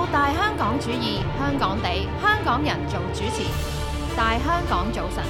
大香港主義，香港地，香港人做主持，大香港早晨。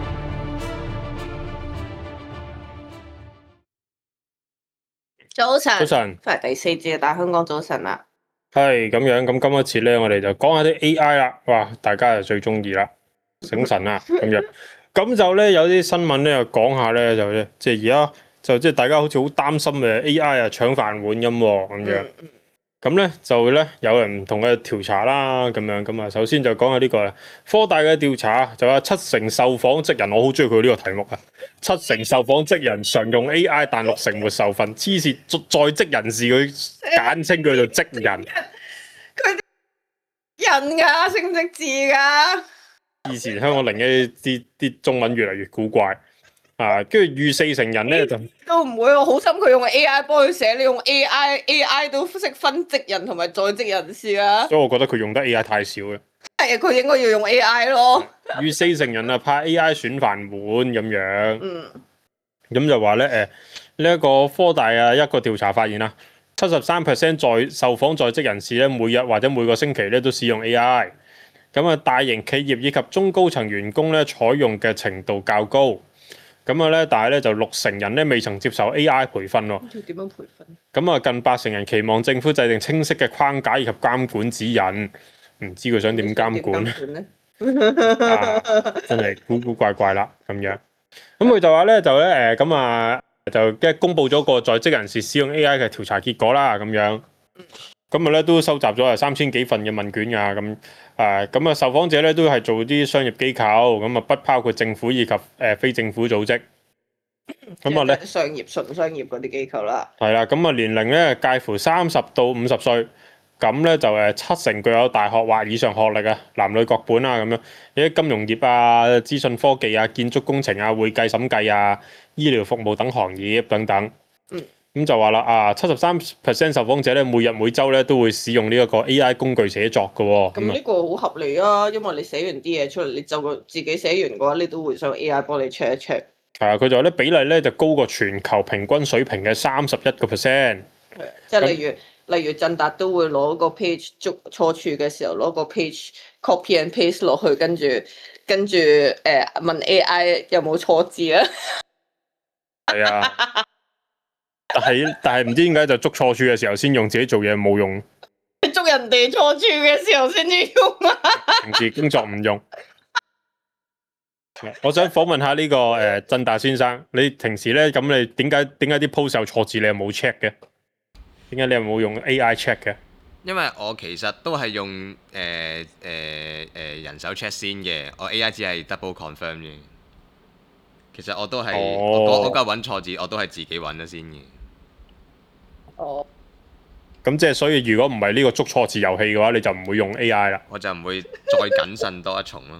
早晨， 早晨， 翻嚟第4節嘅大香港早晨啦。 係咁樣，咁今一次咧，我哋就講下啲 AI 啦，哇，大家就最中意啦，醒神啦，咁樣，咁就咧有啲新聞咧，又講下咧，就咧，即係而家就即係大家好似好擔心嘅 AI 啊搶飯碗咁喎，咁樣，咁咧就咧有人唔同嘅調查啦，咁樣，咁啊，首先就講下呢個科大嘅調查，就話70%受訪職人，我好中意佢呢個題目啊，70%受訪職人常用 AI，但60%沒受訓，黐線，在職人士佢簡稱佢做職人。 佢人㗎，識唔識字㗎？ 以前香港另一啲中文越嚟越古怪啊，跟住逾40%人咧就都唔會，我好心佢用 AI 幫佢寫，你用 AI 都識分職人同埋在職人士啊。 所以我覺得佢用得 AI 太少嘅。 係啊，佢應該要用 AI 咯。 逾40%人啊，派 AI 選飯碗咁樣。咁就話咧呢一個科大啊一個調查發現啦，73% 受訪在職人士咧每日或者每個星期咧都使用 AI。咁啊，大型企業以及中高層員工咧採用嘅程度較高。咁啊咧，但係咧就60%人咧未曾接受 AI 培訓喎。 要點樣培訓？ 咁啊，近80%人期望政府制定清晰嘅框架以及監管指引，唔知佢想點監管咧？真係古古怪怪啦咁樣。咁佢就話咧就即係公佈咗個在職人士使用 AI 嘅調查結果啦咁樣。咁啊咧都收集咗3000幾份嘅問卷㗎咁受訪者咧都係做啲商業機構，咁啊不包括政府以及非政府組織。咁啊咧純商業嗰啲機構啦。 係啦，咁啊年齡咧介乎30到50歲，咁咧就70%具有大學或以上學歷啊，男女各半啊咁樣。有啲金融業啊、資訊科技啊、建築工程啊、會計審計啊、醫療服務等行業等等。咁就話啦73% 受訪者咧每日每週咧都會使用呢一個 AI 工具寫作嘅喎。 咁呢個好合理啊，因為你寫完啲嘢出嚟，你就自己寫完嘅話，你都會想 AI 幫你 check 一 check。 係啊，佢就話咧比例咧就高過全球平均水平嘅31%。 即係例如振達都會攞個 page 捉錯處嘅時候，攞個 page copy and paste 落去，跟住問 AI 有冇錯字啊？ 係啊，但係唔知點解就捉錯處嘅時候先用，自己做嘢冇用。 捉人哋錯處嘅時候先至用啊！ 平時工作唔用。我想訪問下呢個振達先生，你平時咧咁你點解啲 post 有錯字你又冇 check 嘅？點解你又冇用 AI check 嘅？ 因為我其實都係用人手 check 先嘅，我 AI 只係 double confirm 嘅。其實我都係我嗰揾錯字，我都係自己揾咗先嘅。 咁即係所以，如果唔係呢個捉錯字遊戲嘅話，你就唔會用 AI 啦。 我就唔會再謹慎多一重咯。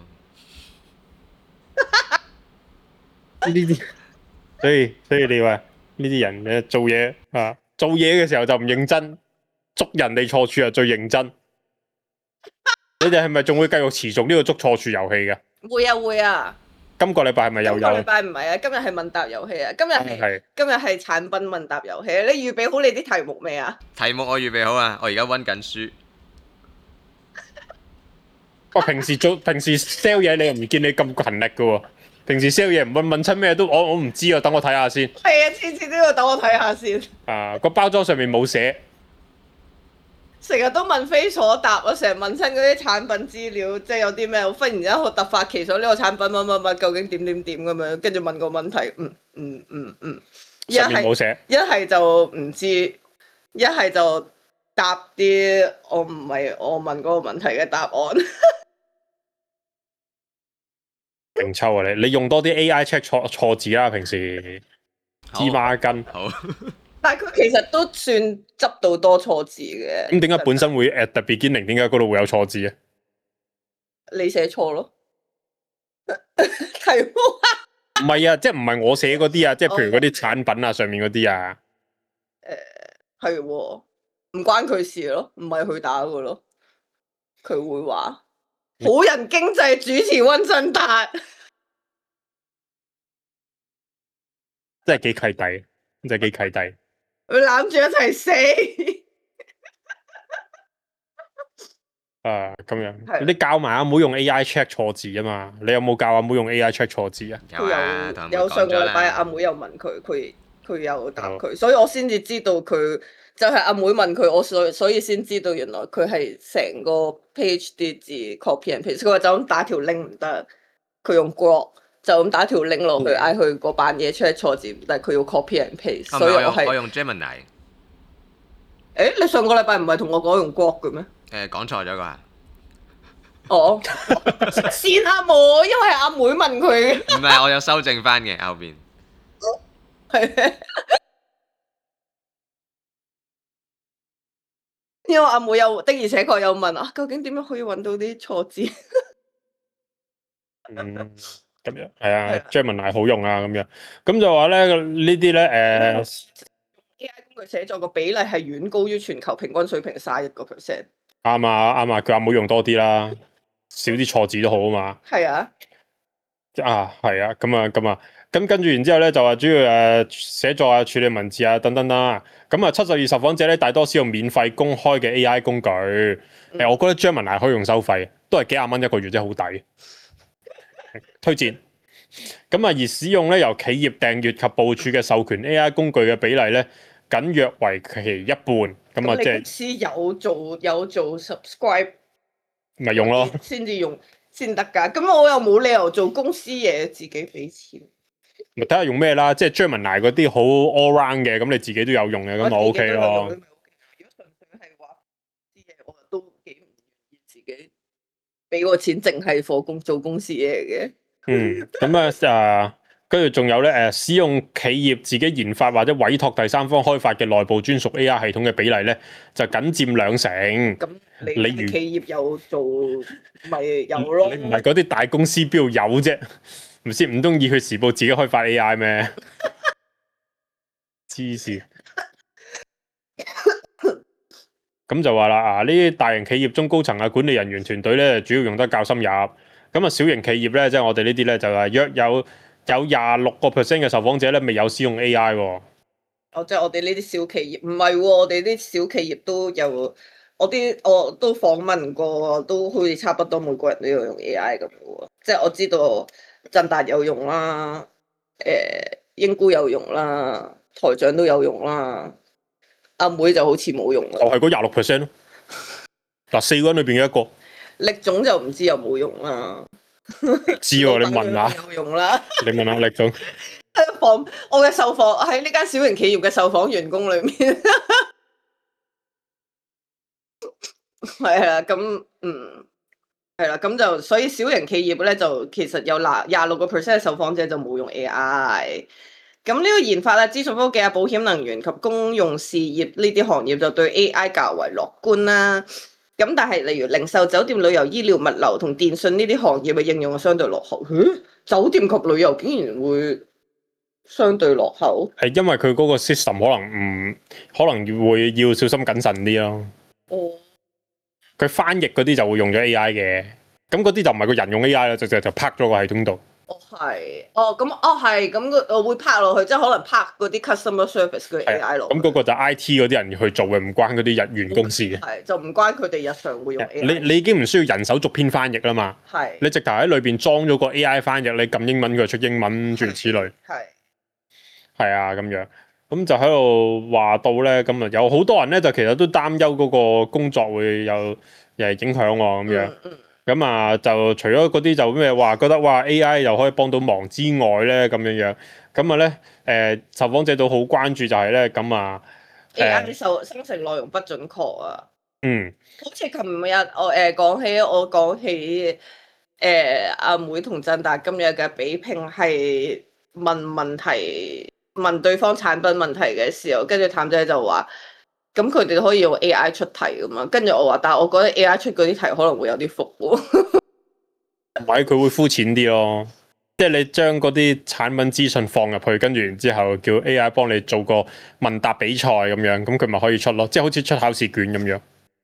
呢啲，所以你話呢啲人咧做嘢嘅時候就唔認真，捉人哋錯處啊最認真。你哋係咪仲會繼續持續呢個捉錯處遊戲嘅？ 會啊！ 今個禮拜係咪又有？ 今個禮拜唔係啊，今日係問答遊戲啊！今日係產品問答遊戲。你預備好你啲題目未啊？ 題目我預備好啊！我而家溫緊書。 我平時 sell 嘢，你又唔見你咁勤力嘅喎。平時 sell 嘢唔問親咩都，我唔知啊，等我睇下先。 係啊，次次都要等我睇下先。 個包裝上面冇寫。 成日都問非所答啊！成日問親嗰啲產品資料，即係有啲咩，忽然之間好突發奇想，呢個產品乜究竟點咁樣，跟住問個問題， 上面冇寫。 一係就唔知，一係就答啲我唔係我問嗰個問題嘅答案。 勁抽啊你用多啲 AI check 錯字啦，平時芝麻筋。 好。 但係佢其實都算執到多錯字嘅。 咁點解本身會 at the beginning 點解嗰度會有錯字啊？ 你寫錯咯，題目唔係啊，即係唔係我寫嗰啲啊，即係譬如嗰啲產品啊上面嗰啲啊。 係喎，唔關佢事咯，唔係佢打嘅咯，佢會話好人經濟主持溫振達， 真係幾契弟，真係幾契弟。 佢攬住一齊死。 咁樣， 係你教埋阿妹用 AI check 錯字啊嘛？你有冇教阿妹用 AI check 錯字啊？ 有啊，同阿妹有上講咗個禮拜阿啦。 妹有問佢有答佢，所以我先至知道佢就係阿妹問佢，我所以先知道原來佢係成個 page 啲字 copy and paste。佢話就咁打條 link 唔得，佢用 Grok 就咁打條 link 落去，嗌佢嗰版嘢出嚟錯字，但係佢要 copy and paste，所以我係我用 Gemini。 誒，你上個禮拜唔係同我講用 Grok 嘅咩？ 講錯咗啩？ 哦，先阿妹，因為阿妹問佢， 唔係，我有修正翻嘅後邊。 係咩？因為阿妹有的而且確有問啊，究竟點樣可以揾到啲錯字？ 咁樣係啊 ，Gemini 好用啊，咁樣咁就話咧呢啲咧 AI 工具寫作個比例係遠高於全球平均水平31%。 啱啊，叫阿妹用多啲啦，少啲錯字都好啊嘛。 係啊， 係啊，咁跟住然之後咧就話主要寫作啊、處理文字啊等等啦。咁啊70%受訪者咧大多使用免費公開嘅 AI 工具。我覺得 Gemini 可以用收費，都係幾廿蚊一個月，真係好抵。推薦。咁啊，而使用咧由企業訂閱及部署嘅授權 AI 工具嘅比例咧，僅約為其一半。咁啊，即係公司有做 subscribe， 咪用咯， 先至用先得㗎。咁我又冇理由做公司嘢自己俾錢。 咪睇下用咩啦，即係 Gemini 嗰啲好 all round 嘅，咁你自己都有用嘅，咁咪 OK 咯。 如果純粹係話啲嘢，我都幾唔願意自己俾個錢，淨係做公司嘢嘅。 咁跟住仲有咧使用企業自己研發或者委託第三方開發嘅內部專屬 AI 系統嘅比例咧，就僅佔2成。 咁你企業有做咪有咯？ 你唔係嗰啲大公司邊度有啫？唔通意佢時報自己開發 AI 咩？黐線！咁就話啦，呢啲大型企業中高層啊管理人員團隊咧，主要用得較深入。咁啊，小型企業咧，即係我哋呢啲咧，就係約有26% 嘅受訪者咧未有使用 AI 喎。 即係我哋呢啲小企業，唔係喎，我哋啲小企業都有，我都訪問過，都好似差不多每個人都要用 AI 咁喎。即係我知道振達有用啦，英姑有用啦，台長都有用啦，阿妹就好似冇用啦。 就係嗰26%咯。嗱，4個人裏邊嘅一個。 力總就唔知有冇用啦。 知喎，你問下。 有用啦。 你問下力總。 我嘅受訪喺呢間小型企業嘅受訪員工裏面，係啦，咁係啦，咁就所以小型企業咧就其實有26% 嘅受訪者就冇用 AI。咁呢個研發啊、資訊科技啊、保險、能源及公用事業呢啲行業就對 AI 較為樂觀啦。咁但係例如零售、酒店、旅遊、醫療、物流同電信呢啲行業嘅應用相對落後。酒店及旅遊竟然會相對落後？係因為佢嗰個 system 可能會要小心謹慎啲咯。佢翻譯嗰啲就會用咗 AI 嘅，咁嗰啲就唔係個人用 AI 啦，就拍咗個系統度。 咁我會拍落去，即係可能拍嗰啲 customer service 嘅 AI 落。 咁嗰個就 IT 嗰啲人去做嘅，唔關嗰啲員工事嘅。 係就唔關佢哋日常會用 AI。 你已經唔需要人手逐篇翻譯啦嘛。 係。 你直頭喺裏邊裝咗個 AI 翻譯，你撳英文佢出英文，諸如此類。係啊，咁樣。咁就喺度話到咧，咁啊有好多人咧就其實都擔憂嗰個工作會又係影響喎，咁樣。咁啊，就除咗嗰啲就咩話覺得哇 AI 又可以幫到忙之外咧，咁樣樣，咁啊咧受訪者都好關注就係咧，咁啊 AI 生成內容不準確啊。好似琴日我講起阿妹同振達今日嘅比拼係問對方產品問題嘅時候，跟住譚仔就話。咁佢哋可以用 AI 出題噶嘛？跟住我話，但係我覺得 AI 出嗰啲題可能會有啲複喎。 唔係，佢會膚淺啲咯。即係你將嗰啲產品資訊放入去，跟住然之後叫 AI 幫你做個問答比賽咁樣，咁佢咪可以出咯。即係好似出考試卷咁樣。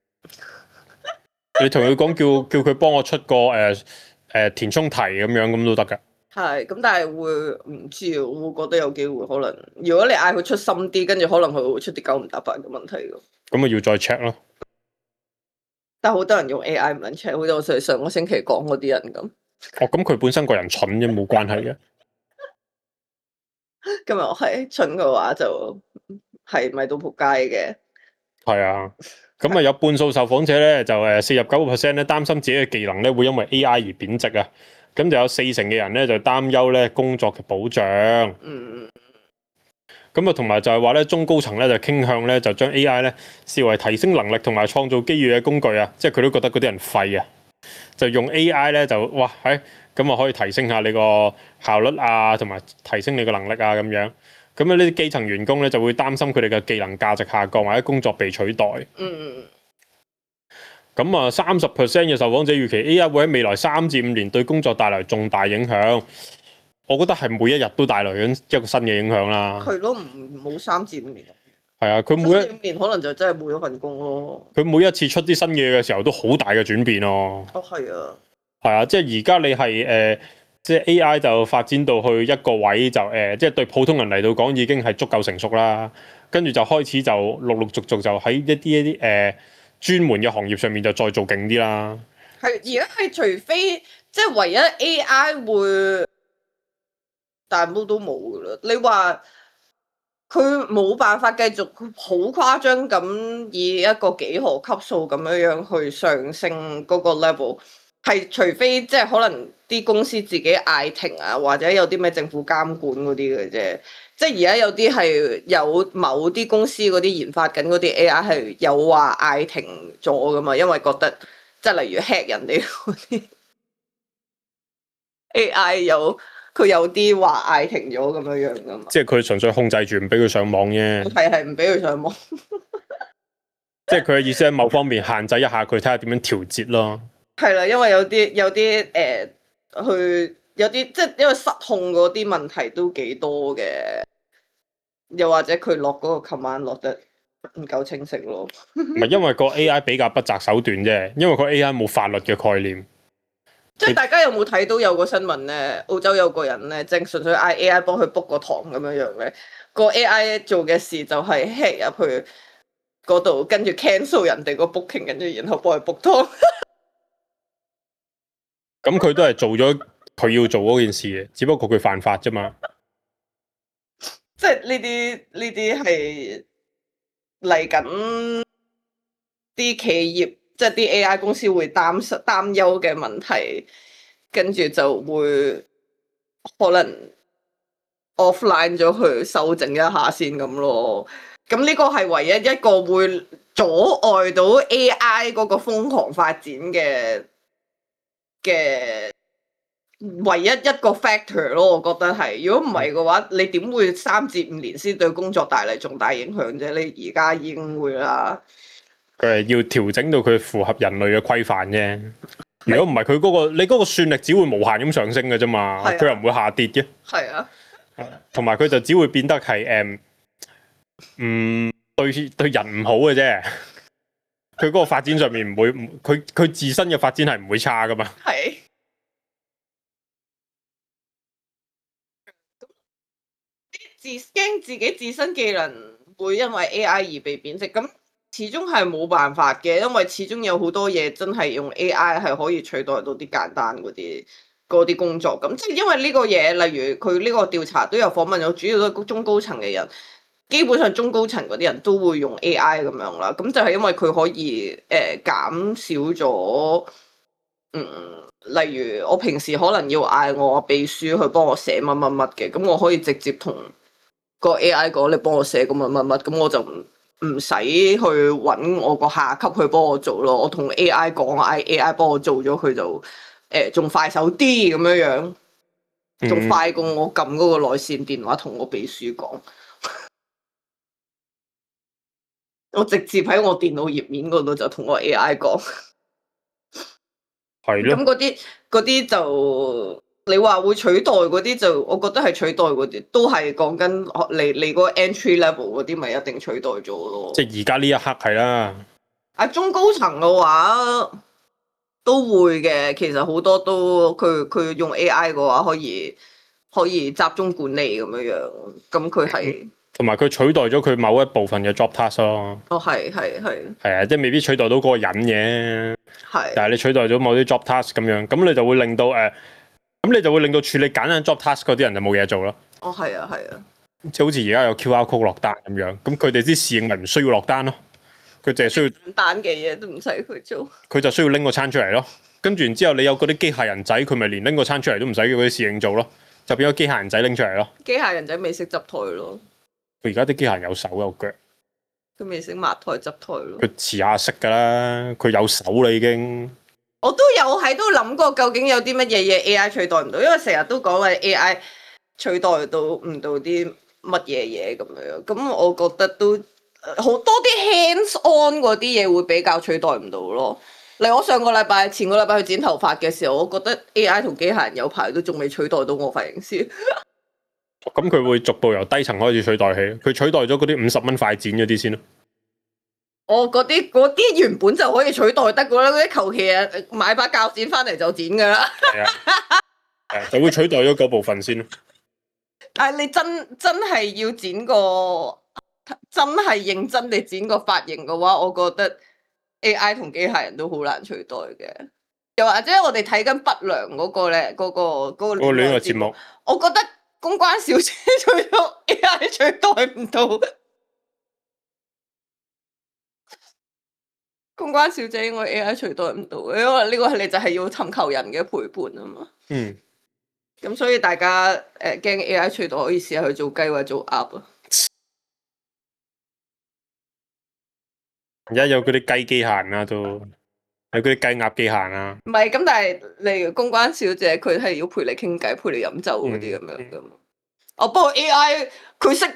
你同佢講叫佢幫我出個填充題咁樣，咁都得㗎。係， 咁但係會唔知啊？我會覺得有機會可能，如果你嗌佢出深啲，跟住可能佢會出啲9唔搭8嘅問題㗎。 咁啊要再 check 咯。 但係好多人用 AI 唔撚 check，好似我哋上個星期講嗰啲人咁。 哦，咁佢本身個人蠢啫，冇關係嘅。 今日我係蠢嘅話就係咪都仆街嘅？ 係啊，咁啊有半數受訪者咧就49%咧擔心自己嘅技能咧會因為 AI 而貶值啊，咁就有40%嘅人咧就擔憂咧工作嘅保障。咁啊同埋就係話咧中高層咧就傾向咧就將 AI 咧視為提升能力同埋創造機遇嘅工具啊，即係佢都覺得嗰啲人廢啊，就用 AI 咧就哇咁啊可以提升下你個效率啊，同埋提升你個能力啊咁樣。咁呢啲基層員工咧就會擔心佢哋嘅技能價值下降或者工作被取代。咁啊30% 嘅受訪者預期 AI 會喺未來3至5年對工作帶來重大影響。我覺得係每一日都帶來緊一個新嘅影響啦。 係咯，冇3至5年。 係啊，佢每 3至5年可能就真係冇咗份工咯。 佢每一次出啲新嘢嘅時候都好大嘅轉變咯。 係啊。 係啊，即係而家你係即係 AI 就發展到去一個位就即係對普通人嚟到講已經係足夠成熟啦。跟住就開始就陸陸續續就喺一啲專門嘅行業上面就再做勁啲啦。 係而家係除非即係唯一 AI 會，但係都冇噶啦。你話佢冇辦法繼續好誇張咁以一個幾何級數咁樣去上升嗰個 level。係除非即係可能啲公司自己嗌停啊，或者有啲咩政府監管嗰啲嘅啫。即係而家有啲係有某啲公司嗰啲研發緊嗰啲 AI 係有話嗌停咗噶嘛，因為覺得即係例如 hack 人哋嗰啲 AI 佢有啲話嗌停咗咁樣噶嘛。 即係佢純粹控制住唔俾佢上網啫。 係唔俾佢上網。 即係佢嘅意思喺某方面限制一下佢，睇下點樣調節咯。 係啦，因為有啲有啲即係因為失控嗰啲問題都幾多嘅，又或者佢落嗰個 command 落得唔夠清晰咯。 唔係因為個 AI 比較不擇手段啫，因為個 AI 冇法律嘅概念。 即係大家有冇睇到有個新聞咧？澳洲有個人咧，正純粹嗌 AI 幫佢 book 個堂咁樣樣咧，個 AI 做嘅事就係 hack 入去嗰度，跟住 cancel 人哋個 booking，跟住然後幫佢 book 堂。 咁佢都係做咗佢要做嗰件事嘅，只不過佢犯法啫嘛。 即係呢啲係嚟緊啲企業，即係啲 AI 公司會擔憂嘅問題，跟住就會可能 offline 咗去修正一下先咁咯。咁呢個係唯一一個會阻礙到 AI 嗰個瘋狂發展嘅唯一一個 factor 咯，我覺得係。如果唔係嘅話，你點會3至5年先對工作帶嚟重大影響啫？你而家已經會啦。 佢係要調整到佢符合人類嘅規範啫。如果唔係，佢你嗰個算力只會無限咁上升嘅啫嘛，佢又唔會下跌嘅。 係啊。 同埋佢就只會變得係對人唔好嘅啫。佢嗰個發展上面唔會，佢自身嘅發展係唔會差噶嘛。 係。驚自己自身技能會因為 AI 而被貶值，咁始終係冇辦法嘅，因為始終有好多嘢真係用 AI 係可以取代到啲簡單嗰啲工作。咁即係因為呢個嘢，例如佢呢個調查都有訪問咗，主要都係中高層嘅人，基本上中高層嗰啲人都會用 AI 咁樣啦。咁就係因為佢可以減少咗，例如我平時可能要嗌我秘書去幫我寫乜乜乜嘅，咁我可以直接同個 AI 講，你幫我寫個乜乜乜，咁我就唔使去揾我個下級去幫我做咯。我同 AI 講，嗌 AI 幫我做咗，佢就仲快手啲咁樣樣，仲快過我撳嗰個內線電話同我秘書講。我直接喺我電腦頁面嗰度就同我 AI 講。 係咯。 咁嗰啲就你話會取代嗰啲，就我覺得係取代嗰啲，都係講緊你嗰個 entry level 嗰啲，咪一定取代咗咯。 即係而家呢一刻係啦。 中高層嘅話都會嘅，其實好多都佢用 AI 嘅話可以集中管理咁樣樣，咁佢係同埋佢取代咗佢某一部分嘅 job task 咯。 哦，係， 係啊，即係未必取代到嗰個人嘅， 係。 但係你取代咗某啲 job task 咁樣，咁你就會令到咁你就會令到處理簡單 job task 嗰啲人就冇嘢做咯。 哦，係啊， 即係好似而家有 QR code 落單咁樣，咁佢哋啲侍應咪唔需要落單咯，佢淨係需要簡單嘅嘢都唔使佢做。 佢就需要拎個餐出嚟咯。跟住然之後，你有嗰啲機械人仔，佢咪連拎個餐出嚟都唔使叫嗰啲侍應做咯，就變咗機械人仔拎出嚟咯。 機械人仔未識執台咯， 佢而家啲機械人有手有腳， 佢未識抹台執台咯。 佢遲下識㗎啦，佢有手啦已經。 我都有喺度諗過，究竟有啲乜嘢嘢 AI 取代唔到？因為成日都講話 AI 取代到唔到啲乜嘢嘢咁樣。咁我覺得都好多啲 hands on 嗰啲嘢會比較取代唔到咯。例如我前個禮拜去剪頭髮嘅時候，我覺得 AI 同機械人有排都仲未取代到我髮型師。 咁佢會逐步由低層開始取代起，佢取代咗嗰啲50蚊快剪嗰啲先咯。 我嗰啲原本就可以取代得噶啦，嗰啲求其買把鉸剪翻嚟就剪噶啦。 係啊，就會取代咗嗰部分先咯。 但係你真係要剪個真係認真地剪個髮型嘅話，我覺得 AI 同機械人都好難取代嘅。又或者我哋睇緊不良嗰個咧，嗰個戀愛節目， 我覺得公關小姐除咗 AI 取代唔到。公關小姐應該 AI 取代唔到，因為呢個你就係要尋求人嘅陪伴啊嘛。 嗯。 咁所以大家驚 AI 取代，可以試下去做雞或者做鴨啊。 而家有嗰啲雞機械人啦，都有嗰啲雞鴨機械人啦。 唔係咁，但係例如公關小姐，佢係要陪你傾偈、陪你飲酒嗰啲咁樣噶嘛。哦，不過 AI 佢識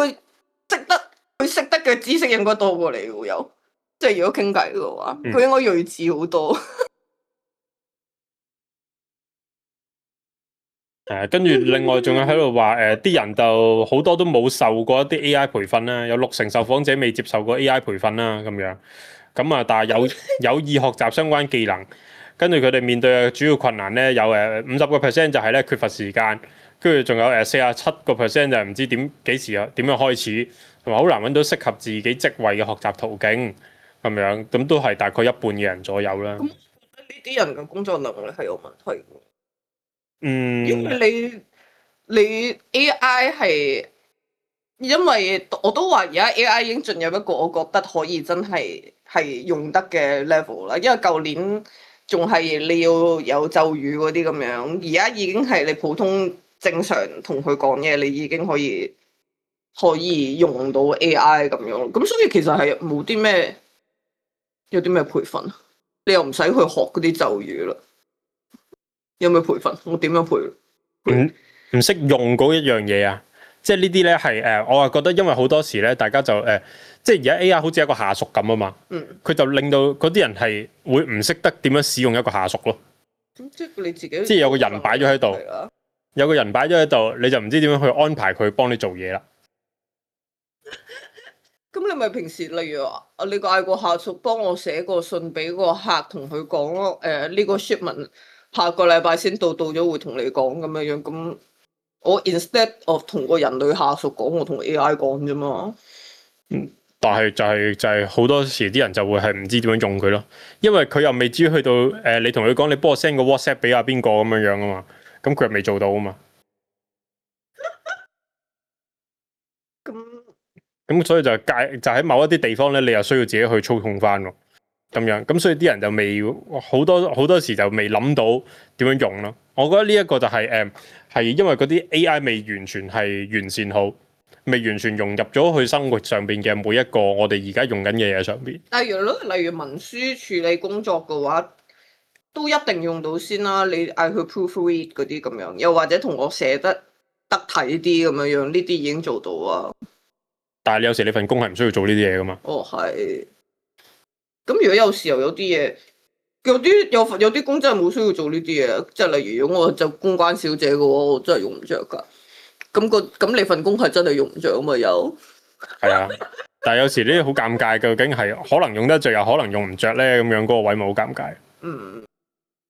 得嘅知識應該多過你喎，有。即係如果傾偈嘅話，佢應該睿智好多。 跟住另外仲有喺度話啲人就好多都冇受過一啲 AI 培訓啦，有60%受訪者未接受過 AI 培訓啦咁樣。咁啊，但係有意學習相關技能，跟住佢哋面對嘅主要困難咧，有50%就係咧缺乏時間，跟住仲有47%就係唔知幾時點樣開始，同埋好難揾到適合自己職位嘅學習途徑。咁樣，咁都係大概一半嘅人左右啦。咁呢啲人嘅工作能力係有問題嘅。因為你 AI 係，因為我都話而家 AI 已經進入一個我覺得可以真係用得嘅 level 啦。因為舊年仲係你要有咒語嗰啲咁樣，而家已經係你普通正常同佢講嘢，你已經可以用到 AI 咁樣。咁所以其實係冇啲咩。有啲咩培訓？你又唔使去學嗰啲咒語啦。有咩培訓？我點樣培？ 唔識用嗰一樣嘢啊！即係呢啲咧係我係覺得，因為好多時咧，大家就即係而家 AI 好似一個下屬咁啊嘛。佢就令到嗰啲人係會唔識得點樣使用一個下屬咯。 即係你自己， 即係有個人擺咗喺度，有個人擺咗喺度，你就唔知點樣去安排佢幫你做嘢啦。 咁你咪平時例如話，你嗌個下屬幫我寫個信俾個客，同佢講咯。呢個 shipment 下個禮拜先到咗會同你講咁樣樣。咁我 instead of 同個人類下屬講，我同 AI 講啫嘛。 但係就係好多時啲人就會係唔知點樣用佢咯，因為佢又未至於去到你同佢講，你幫我 send 個 WhatsApp 俾阿邊個咁樣樣啊嘛。咁佢又未做到啊嘛。咁所以就喺某一啲地方咧，你又需要自己去操控翻咯，咁樣。咁所以啲人就未好多時就未諗到點樣用咯。我覺得呢一個就係因為嗰啲 AI 未完全係完善好，未完全融入咗去生活上邊嘅每一個我哋而家用緊嘅嘢上邊。 例如文書處理工作嘅話，都一定用到先啦。你嗌佢 proofread 嗰啲咁樣，又或者同我寫得體啲咁樣樣，呢啲已經做到啊。 但係你有時你份工係唔需要做呢啲嘢噶嘛？ 哦，係。咁如果有時候有啲嘢，有啲工真係冇需要做呢啲嘢，即係例如如果我就公關小姐嘅話，我真係用唔着噶。咁你份工係真係用唔着啊嘛？有。係啊，但係有時呢啲好尷尬，究竟係可能用得着又可能用唔着咧，咁樣嗰個位咪好尷尬。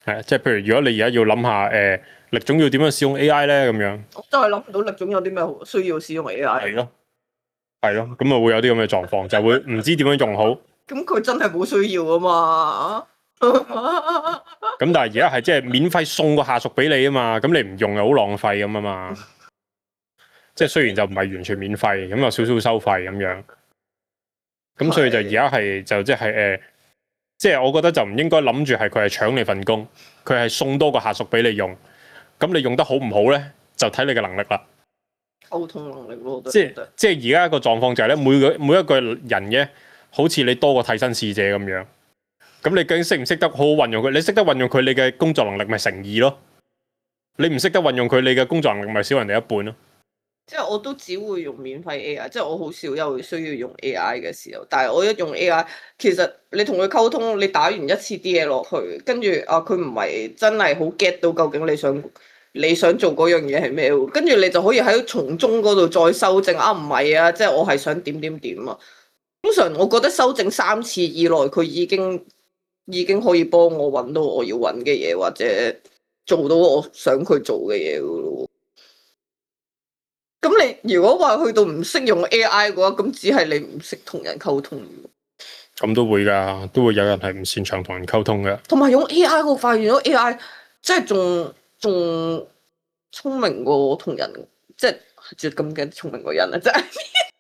係啊，即係譬如如果你而家要諗下力總要點樣使用 AI 咧咁樣， 我真係諗唔到力總有啲咩需要使用 AI。 係咯，咁啊會有啲咁嘅狀況，就會唔知點樣用好。 咁佢真係冇需要啊嘛。 咁但係而家係即係免費送個下屬俾你啊嘛，咁你唔用又好浪費咁啊嘛。即係雖然就唔係完全免費，咁有少少收費咁樣。咁所以就而家係就即係即係我覺得就唔應該諗住係佢係搶你份工，佢係送多個下屬俾你用。咁你用得好唔好咧，就睇你嘅能力啦。 溝通能力咯， 即係而家個狀況就係咧，每一個人嘅好似你多個替身使者咁樣。咁你究竟識唔識得好好運用佢？你識得運用佢，你嘅工作能力咪乘二咯。你唔識得運用佢，你嘅工作能力咪少人哋一半咯。 即係我都只會用免費 AI，即係我好少有需要用 AI 嘅時候。但係我一用 AI，其實你同佢溝通，你打完一次啲嘢落去，跟住佢唔係真係好 get 到究竟你想做嗰樣嘢係咩喎？跟住你就可以喺從中嗰度再修正唔係啊，即係我係想點點點啊。通常我覺得修正3次以內，佢已經可以幫我揾到我要揾嘅嘢，或者做到我想佢做嘅嘢噶咯。咁你如果話去到唔識用 AI 嘅話，咁只係你唔識同人溝通。 咁都會㗎，都會有人係唔擅長同人溝通嘅。 同埋用 AI，我發現咗 AI 即係仲聰明過同人，即係咁嘅聰明過人啊！真係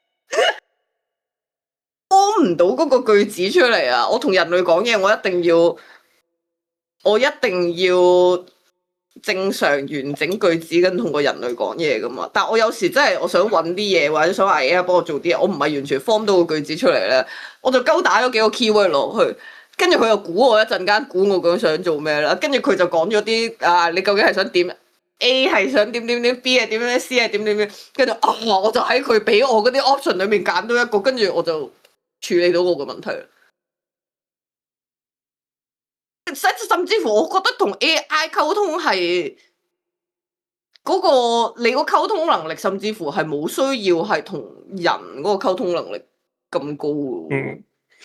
幫唔到嗰個句子出嚟啊！我同人類講嘢，我一定要正常完整句子跟同個人類講嘢噶嘛。但我有時真係我想揾啲嘢，或者想話 AI 幫我做啲嘢，我唔係完全 form 到個句子出嚟咧，我就鳩打咗幾個 keyword 落去，跟住佢又估我一陣間，估我究竟想做咩啦。跟住佢就講咗啲你究竟係想點 ？A 係想點點點 ，B 係點點 ，C 係點點點，跟住我就喺佢俾我嗰啲 option 裏面揀到一個，跟住我就處理到我嘅問題啦。甚至乎，我覺得同 AI 溝通係嗰個你個溝通能力，甚至乎係冇需要係同人嗰個溝通能力咁高嘅。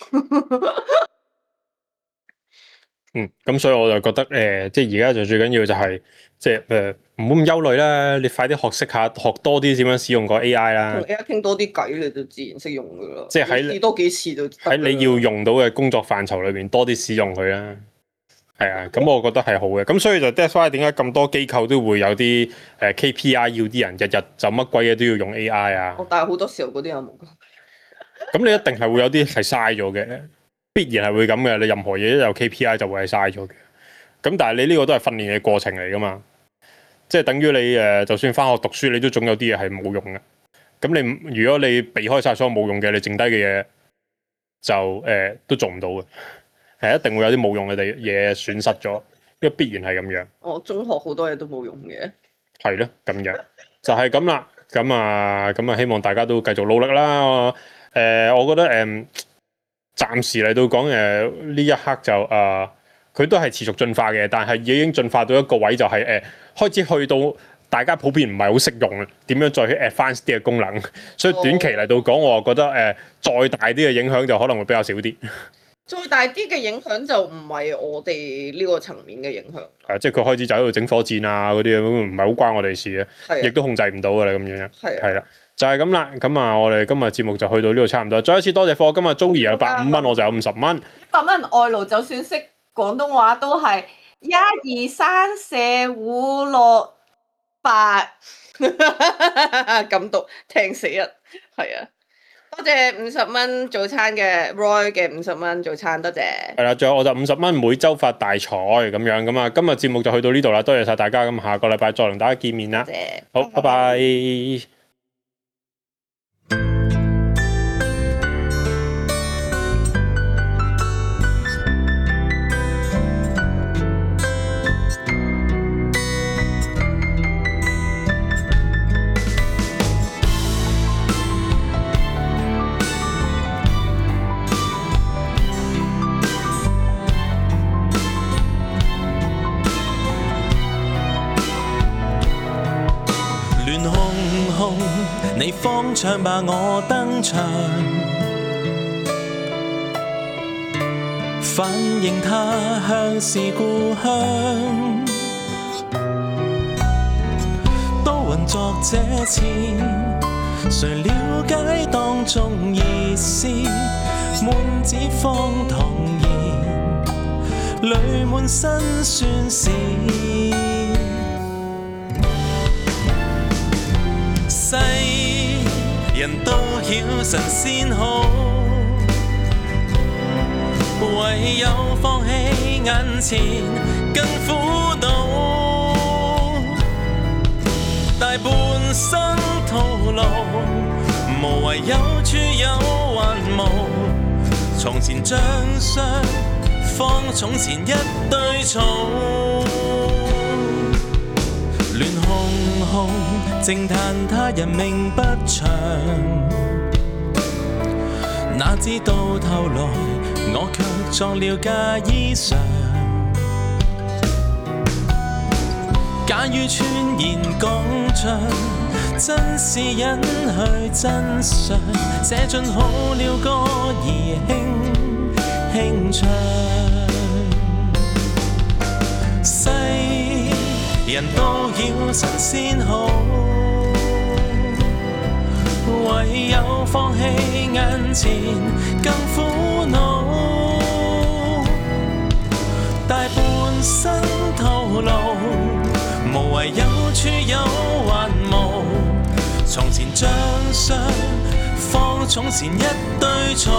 咁所以我就覺得即係而家就最緊要就係即係唔好咁憂慮啦。你快啲學多啲點樣使用個 AI 啦。 同 AI 傾多啲偈，你就自然識用噶啦。 即係試多幾次就喺你要用到嘅工作範疇裏邊多啲使用佢啦。係啊，咁我覺得係好嘅。咁所以就 that's why 點解咁多機構都會有啲KPI 要啲人日日就乜鬼嘢都要用 AI 啊？ 但係好多時候嗰啲人冇。 咁你一定係會有啲係嘥咗嘅，必然係會咁嘅。你任何嘢一有 KPI 就會係嘥咗嘅。咁但係你呢個都係訓練嘅過程嚟噶嘛？即係等於你就算翻學讀書，你都總有啲嘢係冇用嘅。咁如果你避開晒所有冇用嘅，你剩低嘅嘢就都做唔到嘅。係一定會有啲冇用嘅嘢損失咗，因為必然係咁樣。 我中學好多嘢都冇用嘅。係咯，咁樣就係咁啦。咁啊，希望大家都繼續努力啦。我覺得暫時嚟到講呢一刻就佢都係持續進化嘅，但係已經進化到一個位就係開始去到大家普遍唔係好識用點樣再去 advance 啲嘅功能，所以短期嚟到講，我覺得再大啲嘅影響就可能會比較少啲。 再大啲嘅影響就唔係我哋呢個層面嘅影響。 即係佢開始就喺度整火箭啊嗰啲，唔係好關我哋事嘅，亦都控制唔到㗎啦咁樣。係啦，就係咁啦。咁啊，我哋今日節目就去到呢度差唔多。再一次多謝課，今日 Joey 有85蚊，我就有50蚊。 100蚊外勞就算識廣東話都係1、2、3、4、5、6、8咁讀，聽死人。係啊。多謝50蚊早餐嘅 Roy 嘅50蚊早餐，多謝。 係啦，仲有我就50蚊每週發大財咁樣咁啊！今日節目就去到呢度啦，多謝晒大家，咁下個禮拜再同大家見面啦。好，拜拜。 你方唱吧，我登場， 反映他鄉是故鄉。多雲作這詞，誰了解當中意思？滿紙荒唐言，淚滿辛酸事。世人都曉神仙好，唯有放棄眼前更苦惱。大半生徒勞，無謂有處有還無。從前將相放從前一堆草，亂哄哄靜嘆他人命不長，哪知到頭來我卻作了假衣裳。假如傳言講唱，真是隱去真相，寫進好了歌兒輕輕唱。世人都曉神仙好，唯有放棄眼前更苦惱。大半生徒勞，無謂有處有還無。從前將相放從前一堆草，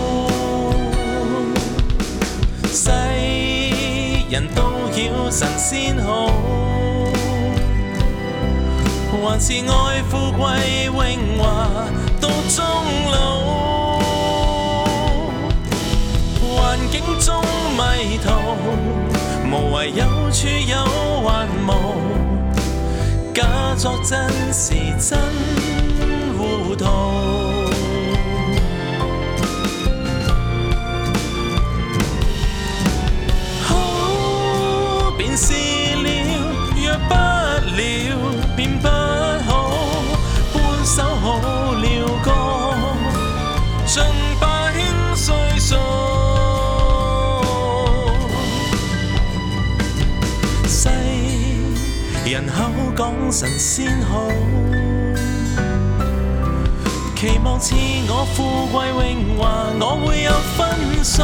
世人都曉神仙好，還是愛富貴榮華到終老。環境中迷途，無謂有處有還無。假作真時真糊塗，好便是了，若不了便不好。半首好了歌，盡把輕歲數。人口講神仙好，期望賜我富貴榮華，我會有分數。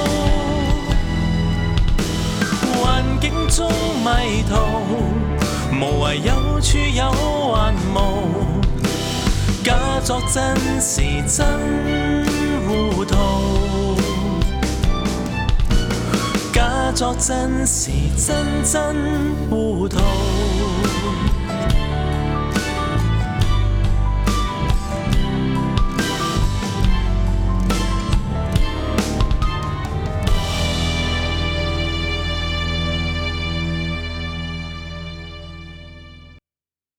環境中迷途，無謂有處有還無。假作真時真糊塗，假作真時真糊塗。